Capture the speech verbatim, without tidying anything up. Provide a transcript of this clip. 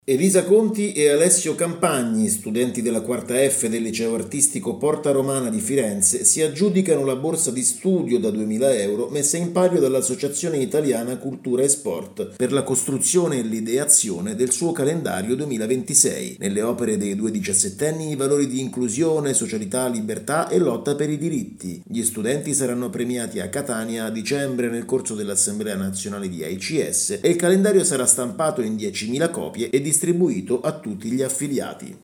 Elisa Conti e Alessio Campagni, studenti della quarta F del liceo artistico Porta Romana di Firenze, si aggiudicano la borsa di studio da duemila euro messa in palio dall'Associazione Italiana Cultura e Sport per la costruzione e l'ideazione del suo calendario duemilaventisei. Nelle opere dei due diciassettenni i valori di inclusione, socialità, libertà e lotta per i diritti. Gli studenti saranno premiati a Catania a dicembre nel corso dell'Assemblea Nazionale di A I C S e il calendario sarà stampato in diecimila copie e distribuito a tutti gli affiliati.